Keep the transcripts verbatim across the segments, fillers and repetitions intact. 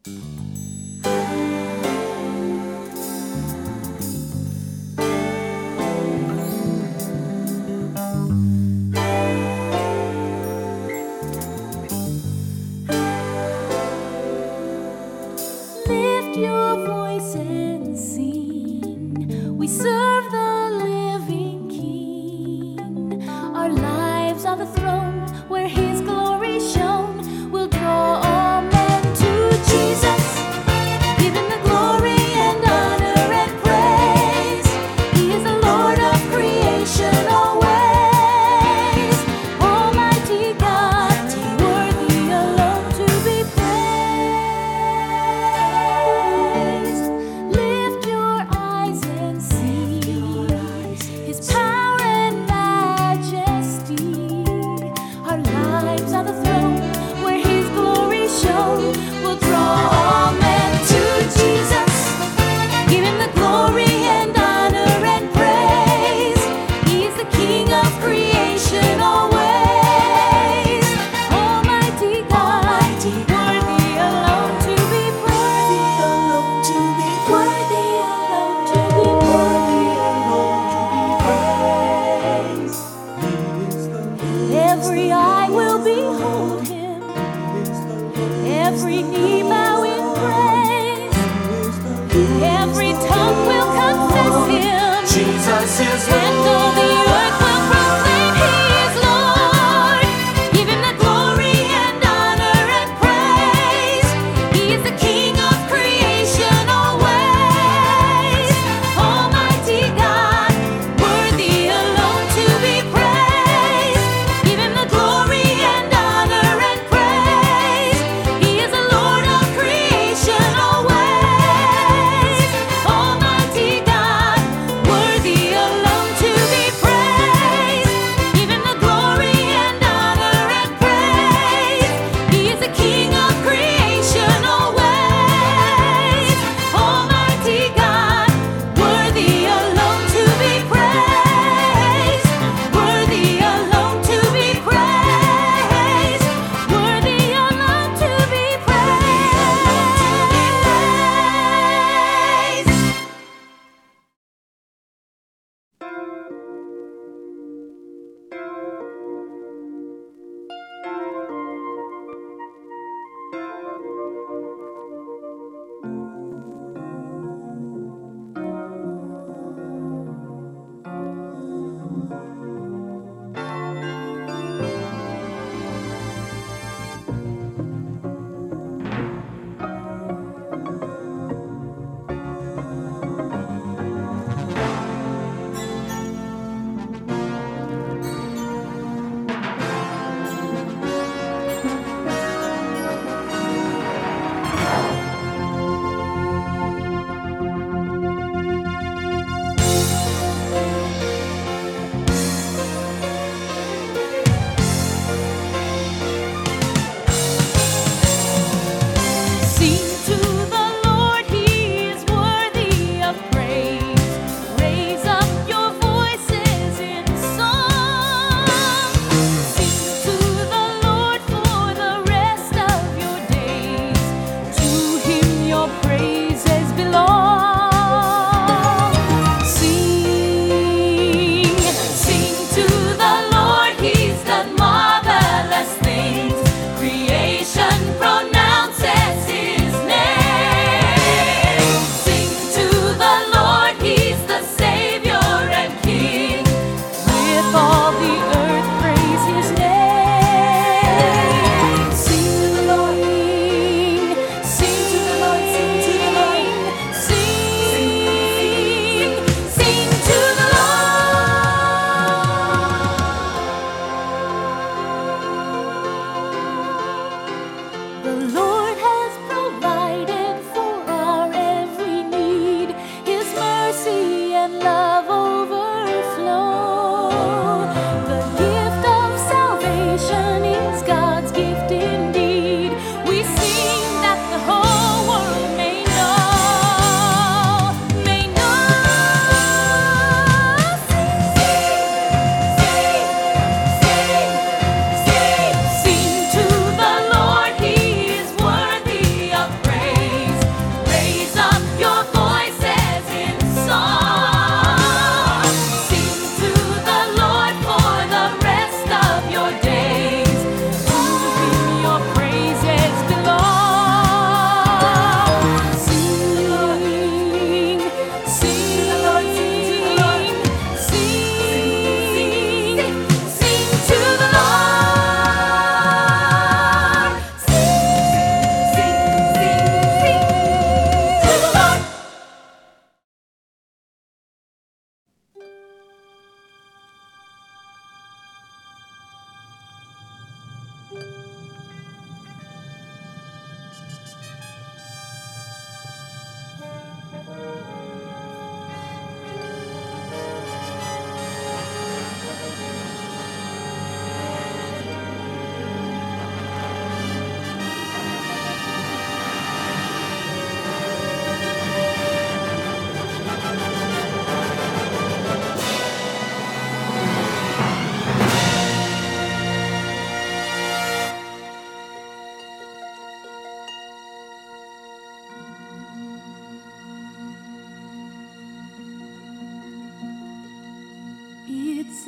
Lift your voice and sing. We serve the living King. Our lives are the throne where His glory shone. We'll draw all men to Jesus. Give Him the glory and honor and praise. He is the Lord of creation always. Almighty God, worthy alone to be praised. Lift your eyes and see His power and majesty. Our lives are the throne where His glory shone. We'll draw all men to Jesus. Give Him the glory and honor and praise. He is the King of creation always. Almighty God, worthy alone to be praised. Worthy alone to be praised. Every eye will behold Him. Every knee bow in praise. Every tongue will confess Him. Jesus is And all the earth will proclaim He is Lord. Give Him the glory and honor and praise. He is the King of creation always. Almighty God, worthy alone to be praised. Give Him the glory and honor and praise. He is the Lord of creation always. Almighty God, worthy alone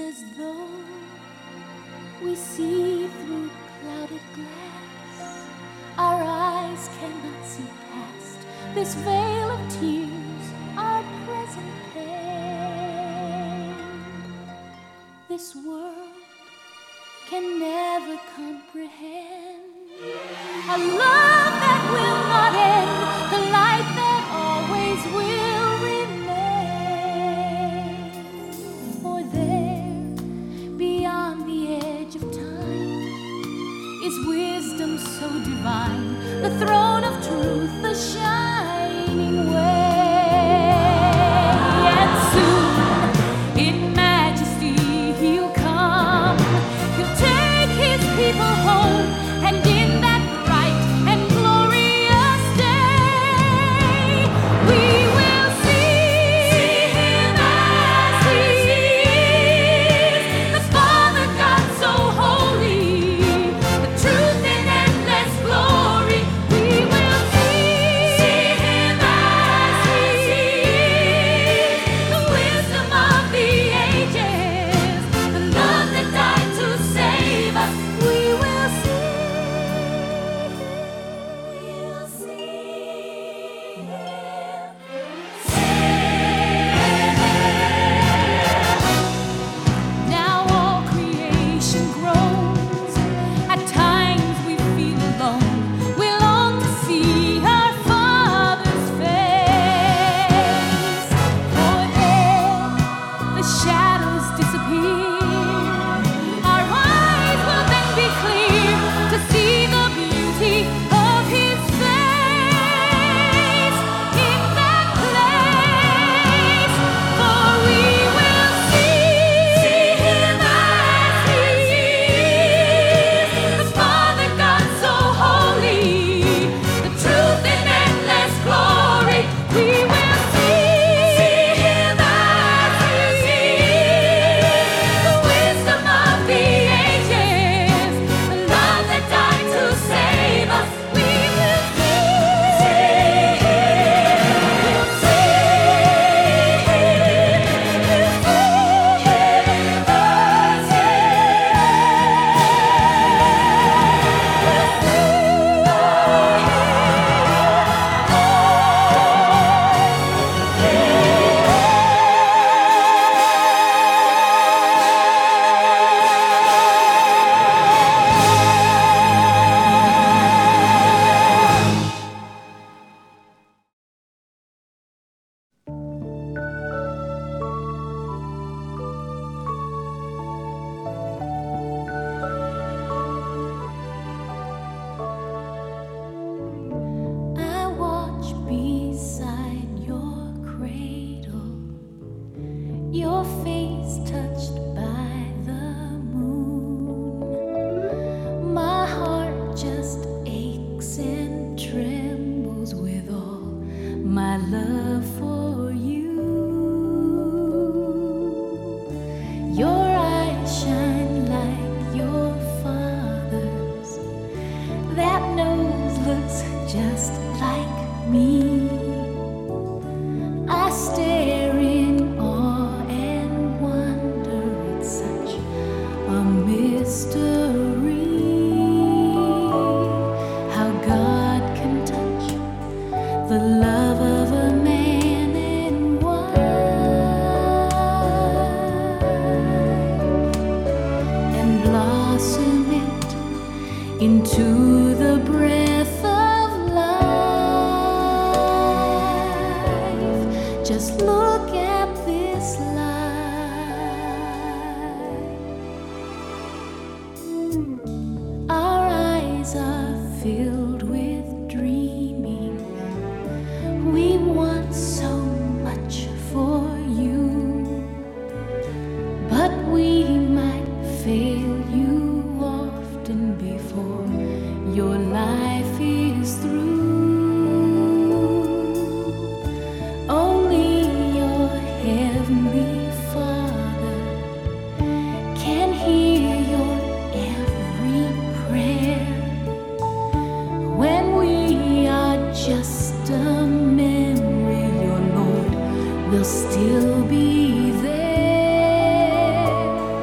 as though we see through clouded glass. Our eyes cannot see past this veil of tears, our present pain. This world can never comprehend a love that will not end, the light that always will remain. For there, beyond the edge of time, is wisdom so divine, the throne of truth, the shining way. And soon, in majesty, he'll come, he'll take his people home, and in that bright and glorious day, we will see him as he is, the Father God so holy, the truth in endless glory. We will see him as he is, the wisdom of the ages, the love that died to save us. We will see We'll see Now all creation groans. At times we feel alone. We long to see our Father's face. For there the shadows disappear. Our eyes will then be clear to see the beauty of his face in that place. For we will see him as he is, the Father God so holy, the truth in endless glory. We will see him as he is, the wisdom of the ages, the love that died to save us. We will see I watch beside your cradle, your face touched by the moon. My heart just aches and trembles with all my love for you. Your eyes shine like your Father's, that nose looks just like me. I stare in awe and wonder, it's such a mystery how God can touch the love of a man and wife and blossom it into the breath of life. Just look at this life. Our eyes are filled with dreaming. We want so much for you, but we might fail you often before your life is through. Only your heavenly Father can hear your every prayer. When we are just a memory, your Lord will still be there.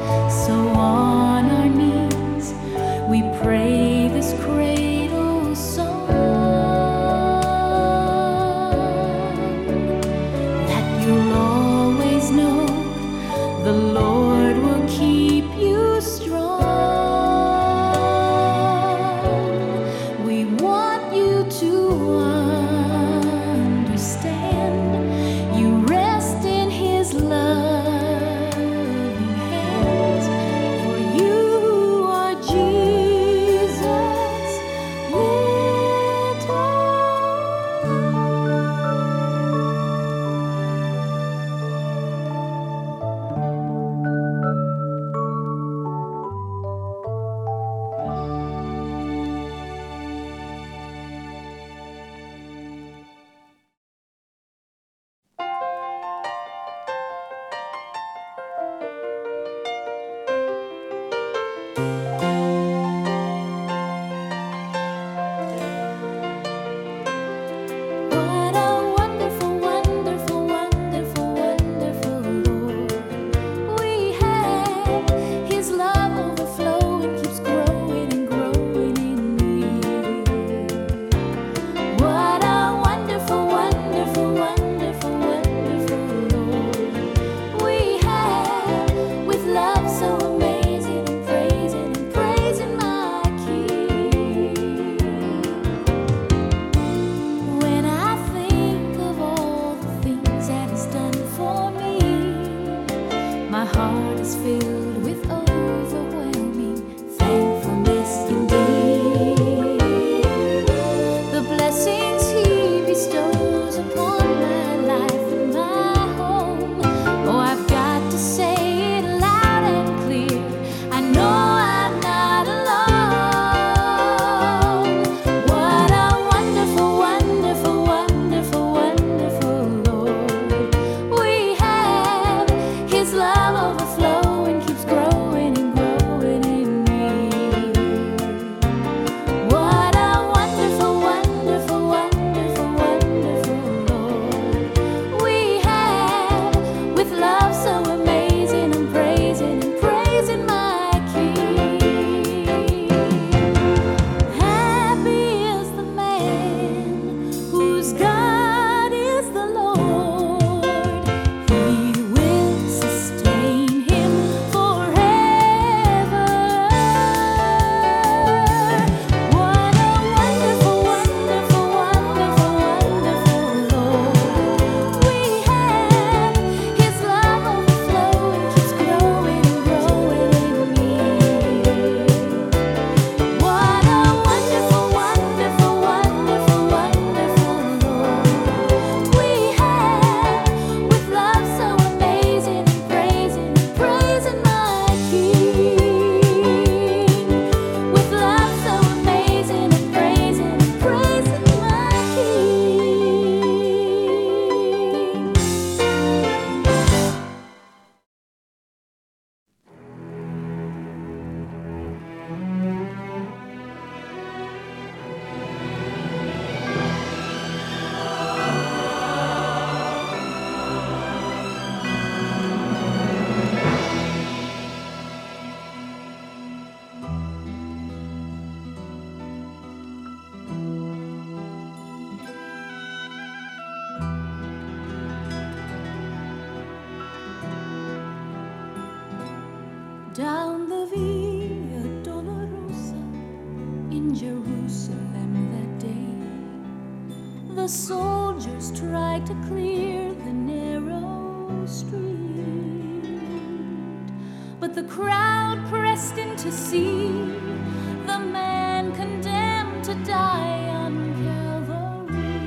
the soldiers tried to clear the narrow street, but the crowd pressed in to see the man condemned to die on Calvary.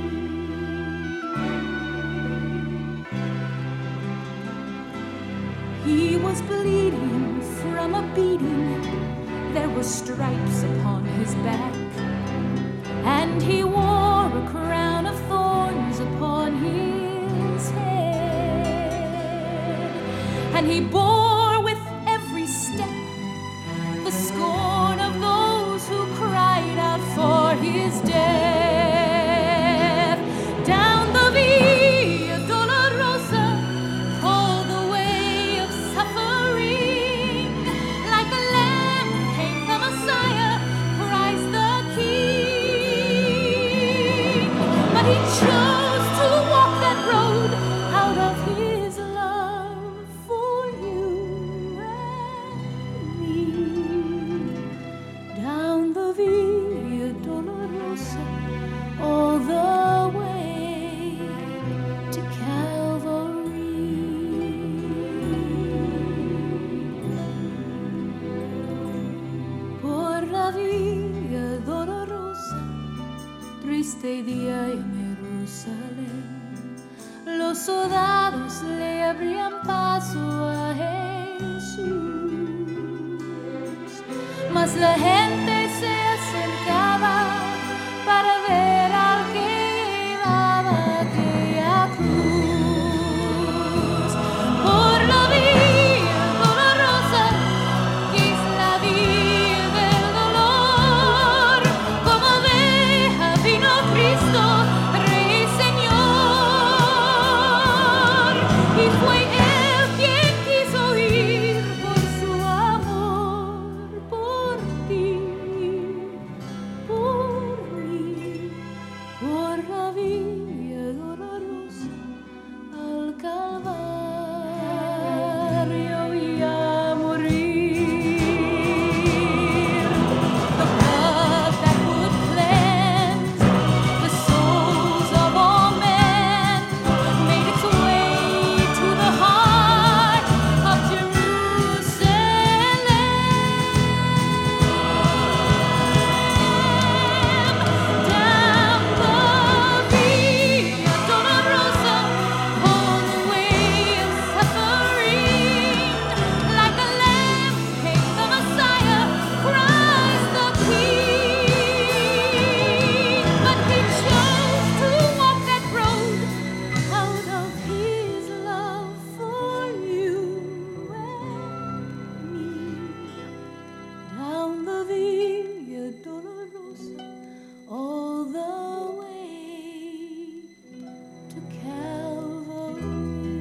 He was bleeding from a beating, there were stripes upon his back, and he wore a crown of thorns upon his head, and he bore with every step the scorn of those who cried out for his death. Down the Via Dolorosa, called the way of suffering, like a lamb came the Messiah, Christ the King. But he chose to walk that road out of his love for you and me. Down the Via Dolorosa, all the way to Calvary. Por la Via Dolorosa, triste día en Jerusalén, los soldados le abrían paso a Jesús, mas la gente se acercaba para ver al que llevaba aquella cruz. Por la Vía Dolorosa, que es la vía del dolor, como oveja vino Cristo, Rey y Señor, y fue Él quien quiso ir por su amor, por ti, por mí, por la Vía Dolorosa al Calvario y a morir. The blood that would cleanse the souls of all men made its way to the heart of Jerusalem. Down the Via Dolorosa, all the way of suffering, like a lamb came the Messiah, Christ the King. But he chose to walk that road out of his love for you and me. Down the Via Dolorosa, all the way to Calvary.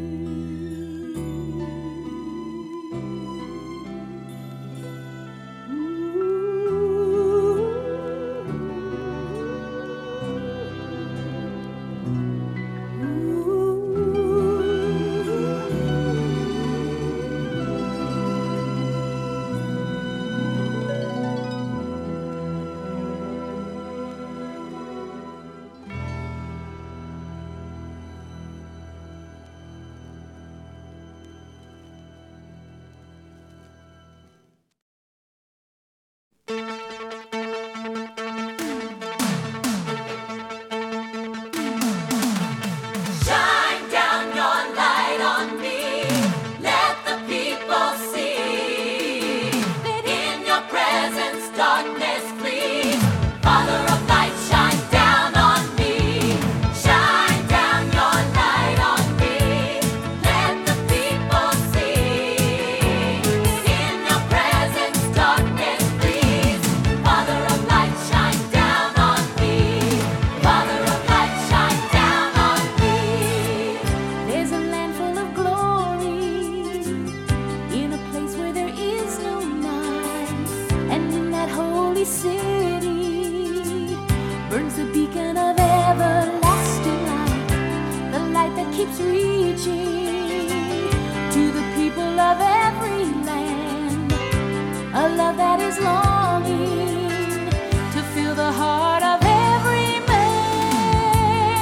Shine down your light on me, let the people see. In your presence darkness flees. Father of light, shine down on me. Shine down your light on me, let the people see. In your presence darkness flees. Father of light, shine down on me. Father of light, shine down on me. There's a land full of glory, in a place where there is no night, and in that holy city burns the beacon of everlasting light, the light that keeps reaching to the people of every land, a love that is longing to fill the heart of every man.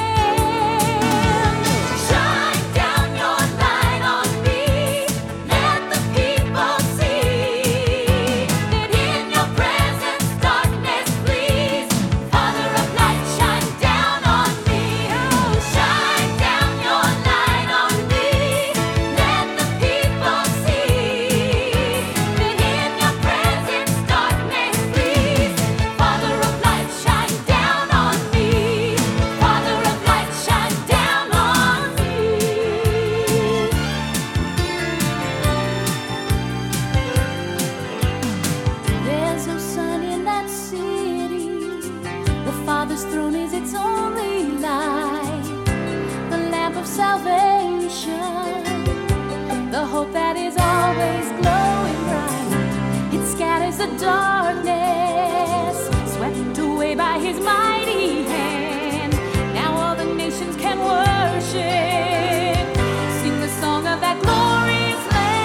darkness, swept away by his mighty hand. Now all the nations can worship, sing the song of that glorious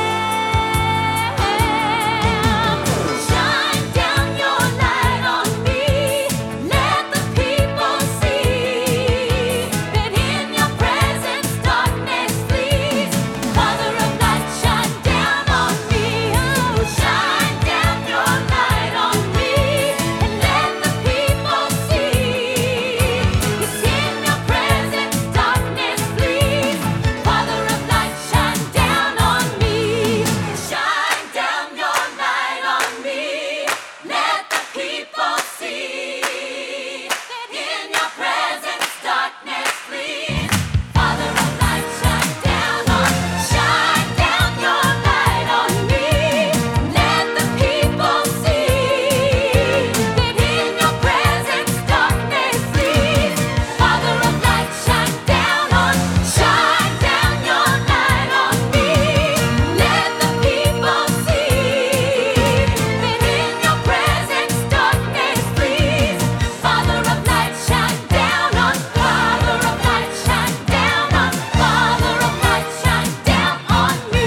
Lamb. Shine down your light on me, let the people see that in your presence darkness flees. Father of light, shine down on me. Oh, shine down your light on me, and let the people see. It's in your presence darkness flees. Father of light, shine down on me. Shine down your light on me, let the people see that in your presence darkness flees. Father of light, shine down on, shine down your light on me, let the people see that in your presence darkness flees. Father of light, shine down on, shine down your light on me, let the people see that in your presence darkness flees. Father of light, shine down on, Father of light, shine down on, Father of light, shine down on me.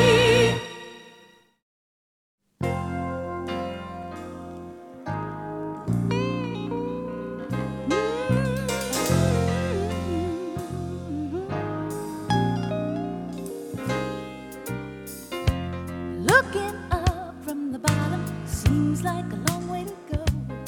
Looking up from the bottom seems like a long way to go.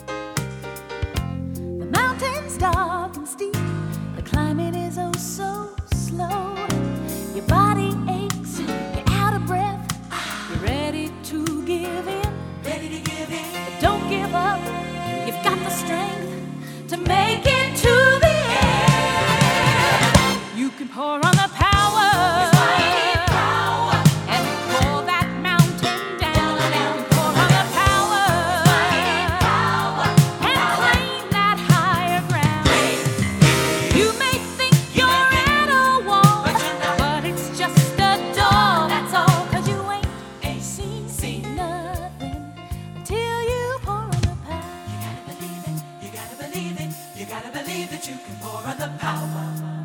The mountain's dark and steep, the climbing is oh so slow. Your body aches, you're out of breath, you're ready to give in. Ready to give in. But don't give up, you've got the strength to make it to the end. You can pour on the power. And pull that mountain down. You can pour on the power. And claim that higher ground. You may think you're at a wall, but it's just a door, that's all. 'Cause you ain't seen nothing until you pour on the power. You gotta believe it, you gotta believe that you can pour on the power.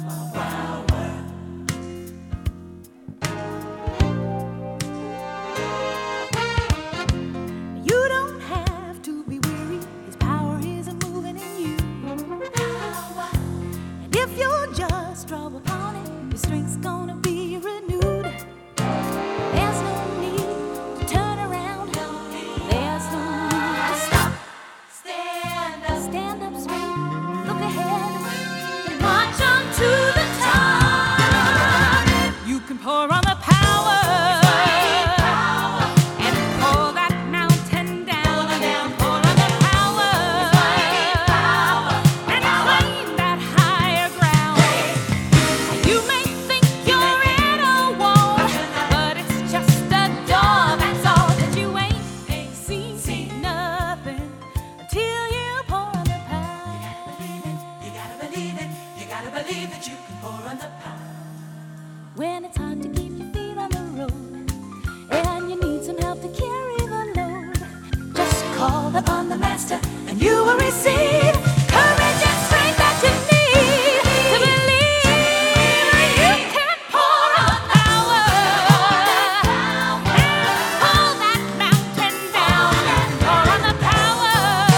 You don't have to be weary, his power is a moving in you. And if you'll just draw upon it, your strength's gonna be renewed. There's no need to turn around, there's no need to stop. Stand up, stand up straight, look ahead, and march on to the top. You can pour on the power. And pull that mountain down. Pour on the power. And claim that higher ground. You may think you're at a wall, but it's just a door, that's all. That you ain't seen nothing until you pour on the power. You gotta believe it, you gotta believe that you can pour on the power. When it's hard to keep your feet on the road, and you need some help to carry the load, just call upon the Master, and you will receive courage and strength that you need to believe you can pour on power and pull that mountain down. Pour on the power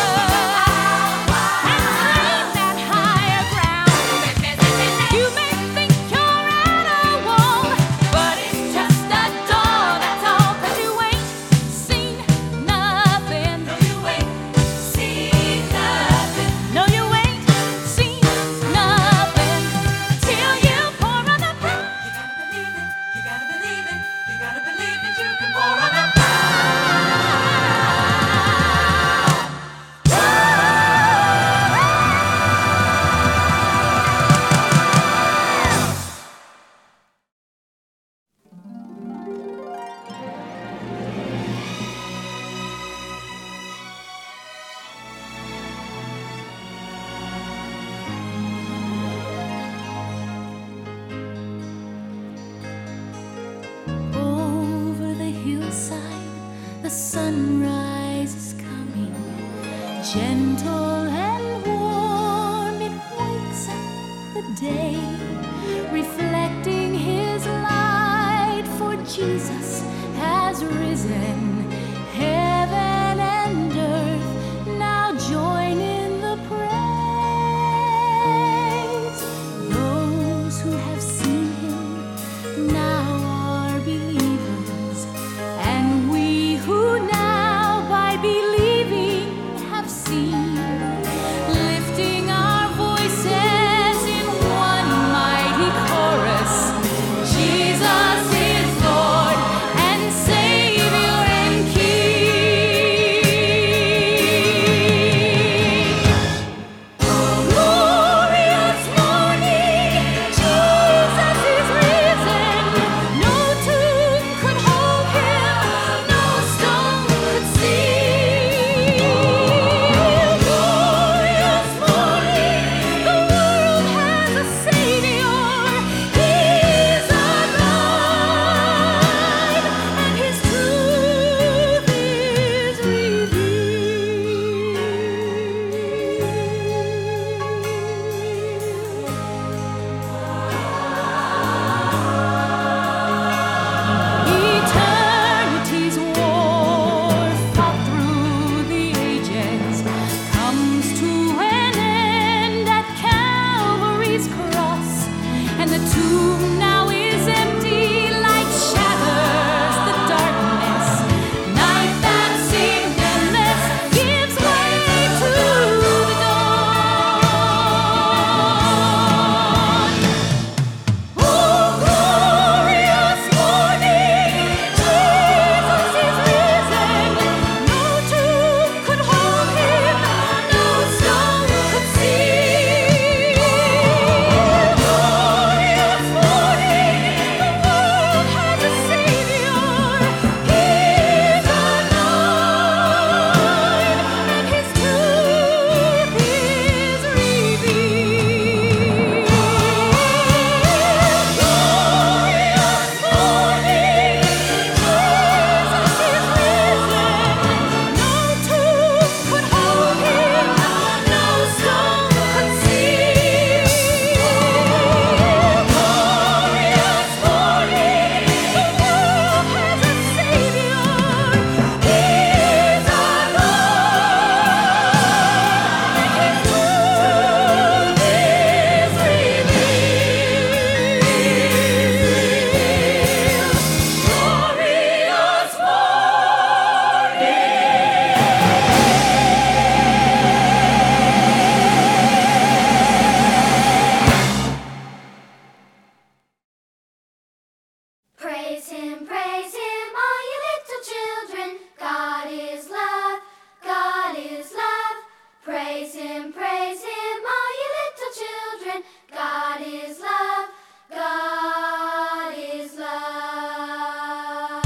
and claim that higher ground. You may think you're at a wall, but it's just a door, that's all. 'Cause you ain't seen nothing. No, you ain't seen nothing day, reflecting His light, for Jesus has risen. Heaven and earth now join in the praise. Those who have seen Him now are believers, and we who now by believing have seen, lifting our voices in one mighty chorus. Jesus is Lord and Savior and King. Glorious morning, Jesus is risen. No tomb could hold Him, no stone could seal. Glorious morning, the world has a Savior. He's alive, and His truth is Eternity's war, fought through the ages, comes to an end at Calvary's cross, and the tomb now is empty. Light shatters the darkness. Night that seemed endless gives way to the dawn. Oh, glorious morning, Jesus is risen. No tomb could hold Him, no stone could seal. Glorious morning, the world has a Savior. He's alive, and His truth is revealed. Glorious morning, Jesus is risen. No tomb could hold Him, no stone could seal. Glorious morning, the world has a Savior. He's Praise Him, praise Him, all you little children. God is love, God is love. Praise Him, praise Him, all you little children. God is love, God is love.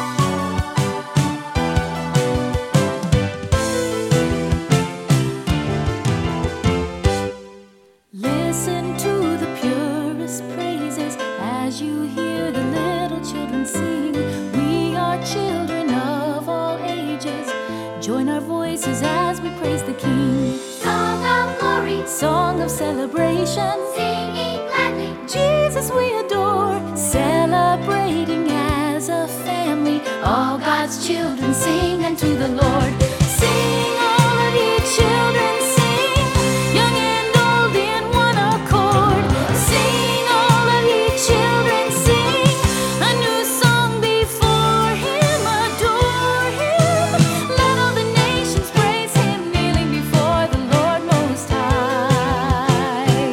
Listen to the purest praises as you hear the little children sing. We are children of all ages. Join our voices as we praise the King. Song of glory, Song of celebration, singing gladly. Jesus we adore, celebrating as a family. All God's children sing unto the Lord. Sing, all of ye children, sing, young and old in one accord. Sing, all of ye children, sing a new song before Him, adore Him. Let all the nations praise Him, kneeling before the Lord Most High.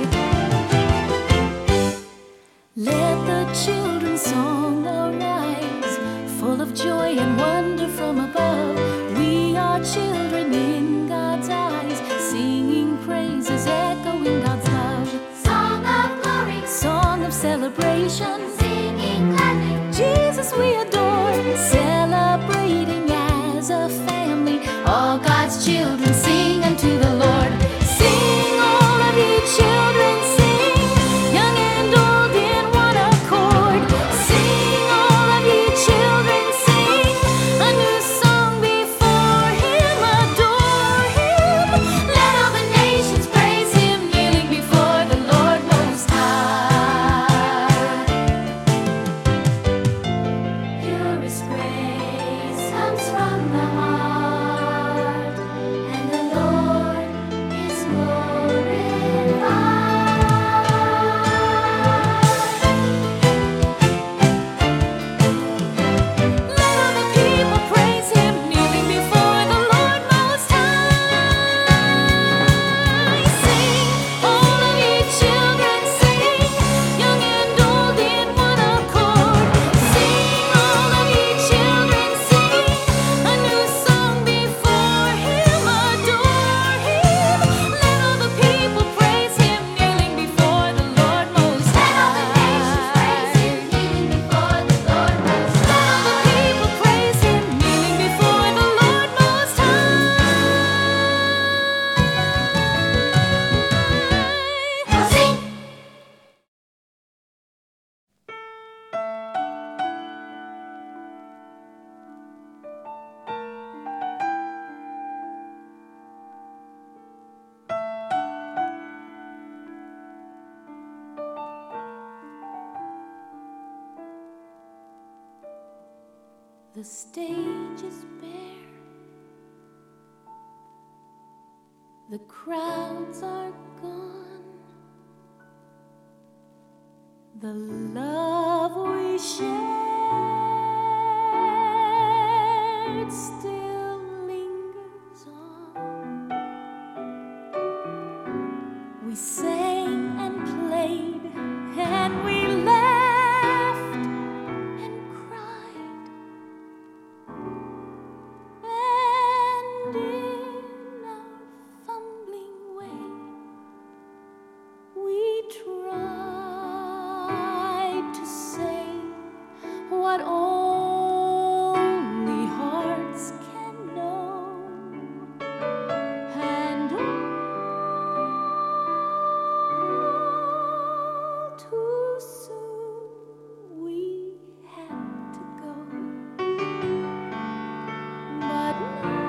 Let the children's song arise, full of joy and wonder from above. We are children in God's eyes, singing praises, echoing God's love. Song of glory, Song of celebration, singing gladly. Jesus we adore, celebrating as a family. All God's children sing unto the Lord. Sing, all of ye children, sing, young and old in one accord. Sing, all of ye children, sing a new song before Him, adore Him. Let all the nations praise Him, kneeling before the Lord Most The stage is bare, the crowds are gone, the love we shared still lingers on. We sang and played and we laughed and cried, and in our fumbling way we tried to say what only hearts can know. And all too soon we had to go. But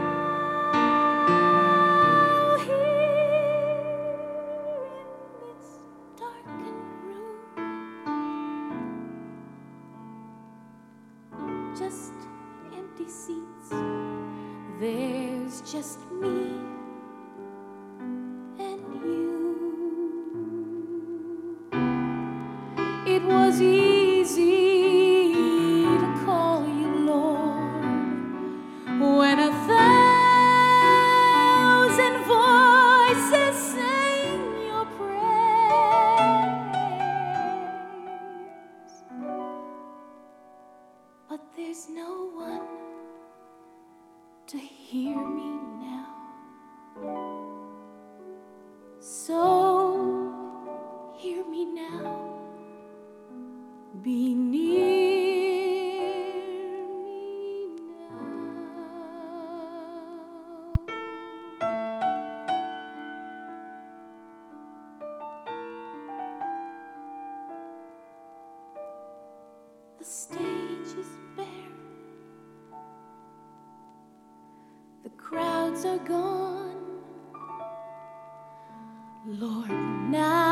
now here in this darkened room, just empty seats, there's just me and you. It was easy to call you Lord when a thousand voices sang your praise. But there's no one to hear me now. So hear me now. Be near me now. The stage is bare, the crowds are gone. Lord, now